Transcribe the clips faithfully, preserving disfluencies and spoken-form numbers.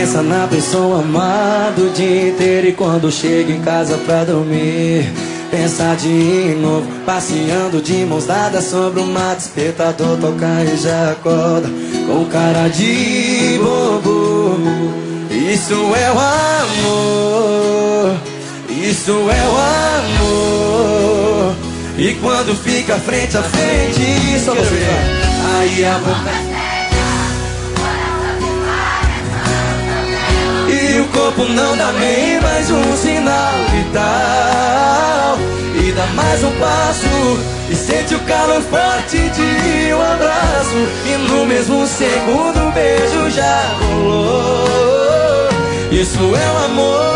Pensa na pessoa amada o dia inteiro e quando chega em casa pra dormir pensa de novo, passeando de mãos dadas sobre uma despertador, tocar e já acorda com cara de bobo. Isso é o amor, isso é o amor. E quando fica frente a frente, só você, aí a boca e o corpo não dá nem mais um sinal vital. E dá mais um passo e sente o calor forte de um abraço. E no mesmo segundo o beijo já rolou. Isso é o amor.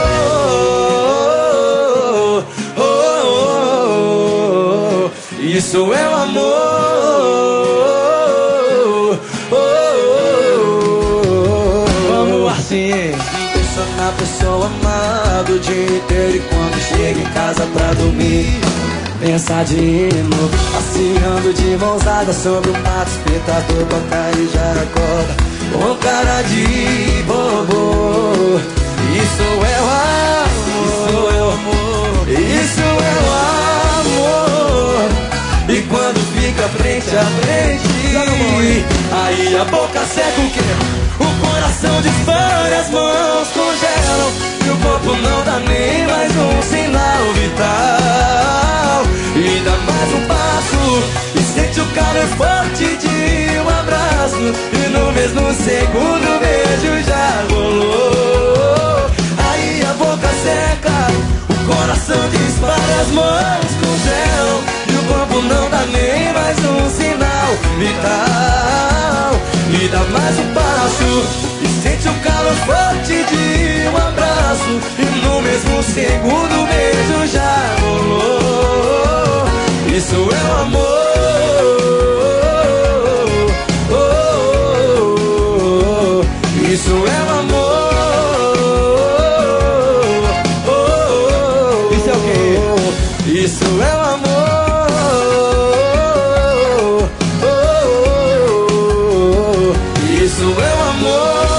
Oh, oh, oh. Isso é o amor. Oh, oh, oh. Vamos assim. Na pessoa amada o dia inteiro e quando chega em casa pra dormir pensa de novo, passeando de mãos dadas sobre o mato, despertador, toca e já acorda com cara de bobo. Isso é o amor, isso é o amor. E quando fica frente a frente, aí a boca seca o quê? O coração dispara, as mãos congelam e o corpo não dá nem mais um sinal vital. E dá mais um passo e sente o calor forte de um abraço. E no mesmo segundo o beijo já rolou. Aí a boca seca, o coração dispara, as mãos congelam e o corpo não dá nem mais um sinal vital. E dá mais um passo e sente o calor forte de um abraço. E no mesmo segundo o beijo já rolou. Isso é o amor. Oh, oh, oh. Isso é o amor. Oh, oh, isso é o quê? Isso é o amor. Isso é o amor.